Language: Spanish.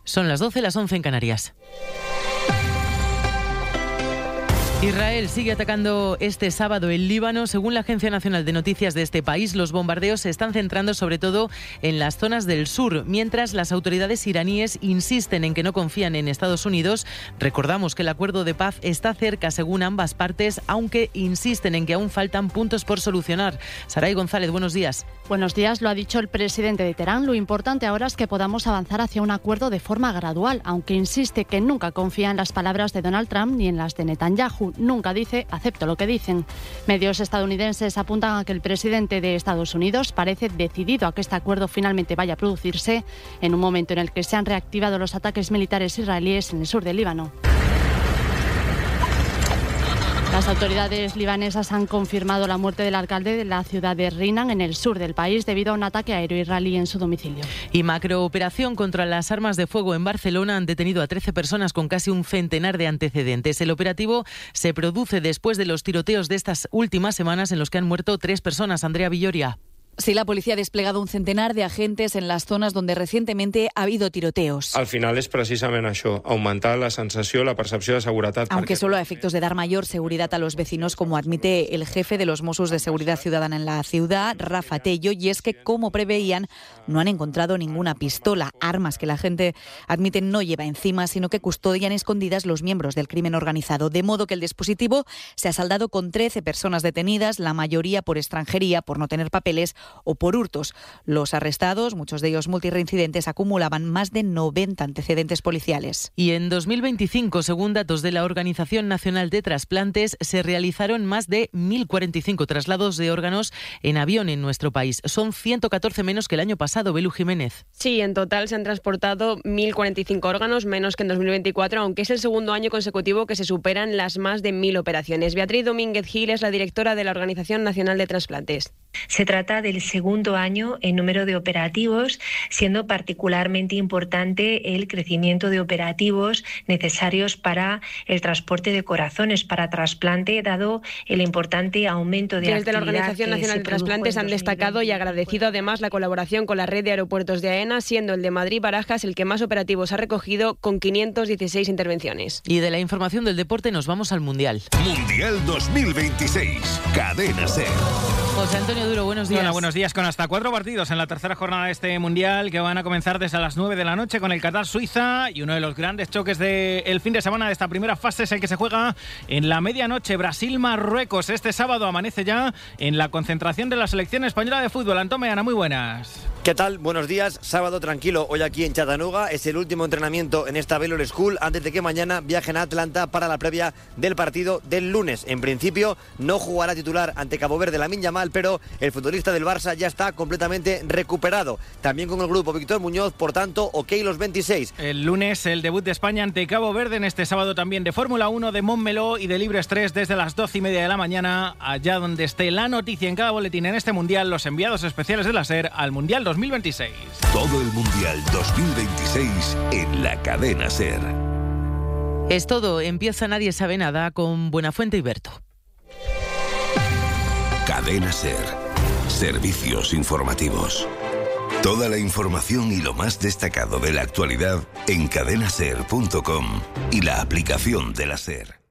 Son las 12, las 11 en Canarias. Israel sigue atacando este sábado el Líbano. Según la Agencia Nacional de Noticias de este país, los bombardeos se están centrando sobre todo en las zonas del sur, mientras las autoridades iraníes insisten en que no confían en Estados Unidos. Recordamos que el acuerdo de paz está cerca según ambas partes, aunque insisten en que aún faltan puntos por solucionar. Saray González, buenos días. Buenos días, lo ha dicho el presidente de Teherán. Lo importante ahora es que podamos avanzar hacia un acuerdo de forma gradual, aunque insiste que nunca confía en las palabras de Donald Trump ni en las de Netanyahu. Nunca dice, acepto lo que dicen. Medios estadounidenses apuntan a que el presidente de Estados Unidos parece decidido a que este acuerdo finalmente vaya a producirse en un momento en el que se han reactivado los ataques militares israelíes en el sur del Líbano. Las autoridades libanesas han confirmado la muerte del alcalde de la ciudad de Rinan, en el sur del país, debido a un ataque aéreo israelí en su domicilio. Y macrooperación contra las armas de fuego en Barcelona. Han detenido a 13 personas con casi un centenar de antecedentes. El operativo se produce después de los tiroteos de estas últimas semanas en los que han muerto 3 personas. Andrea Villoria. Sí, la policía ha desplegado un centenar de agentes en las zonas donde recientemente ha habido tiroteos. Al final és precisament això, augmentar la sensació, la percepció de seguretat. Aunque solo a efectos de dar mayor seguridad a los vecinos, como admite el jefe de los Mossos de Seguridad Ciudadana en la ciudad, Rafa Tello, y es que, como preveían, no han encontrado ninguna pistola, armas que la gente admite no lleva encima, sino que custodian escondidas los miembros del crimen organizado. De modo que el dispositivo se ha saldado con 13 personas detenidas, la mayoría por extranjería, por no tener papeles o por hurtos. Los arrestados, muchos de ellos multireincidentes, acumulaban más de 90 antecedentes policiales. Y en 2025, según datos de la Organización Nacional de Trasplantes, se realizaron más de 1.045 traslados de órganos en avión en nuestro país. Son 114 menos que el año pasado. Belu Jiménez. Sí, en total se han transportado 1.045 órganos, menos que en 2024, aunque es el segundo año consecutivo que se superan las más de 1.000 operaciones. Beatriz Domínguez Gil es la directora de la Organización Nacional de Trasplantes. Se trata del segundo año en número de operativos, siendo particularmente importante el crecimiento de operativos necesarios para el transporte de corazones para trasplante, dado el importante aumento de actividad. Desde la Organización Nacional de Trasplantes han destacado y agradecido además la colaboración con la red de aeropuertos de AENA, siendo el de Madrid-Barajas el que más operativos ha recogido, con 516 intervenciones. Y de la información del deporte nos vamos al Mundial. Mundial 2026, Cadena SER. José Antonio Duro, buenos días. Hola, buenos días. Con hasta 4 partidos en la tercera jornada de este Mundial, que van a comenzar desde las 9 de la noche con el Qatar-Suiza, y uno de los grandes choques del fin de semana de esta primera fase es el que se juega en la medianoche. Brasil-Marruecos. Este sábado amanece ya en la concentración de la selección española de fútbol. Antón Meana, muy buenas. ¿Qué tal? Buenos días. Sábado tranquilo hoy aquí en Chattanooga. Es el último entrenamiento en esta Baylor School antes de que mañana viajen a Atlanta para la previa del partido del lunes. En principio no jugará titular ante Cabo Verde Lamine Yamal, pero el futbolista del Barça ya está completamente recuperado. También con el grupo Víctor Muñoz, por tanto, ok los 26. El lunes el debut de España ante Cabo Verde. En este sábado también de Fórmula 1, de Montmeló y de Libres 3 desde las 12:30 de la mañana, allá donde esté la noticia en cada boletín en este Mundial, los enviados especiales de la SER al Mundial 2026. Todo el Mundial 2026 en la Cadena SER. Es todo. Empieza Nadie sabe nada con Buenafuente y Berto. Cadena SER. Servicios informativos. Toda la información y lo más destacado de la actualidad en cadenaser.com y la aplicación de la SER.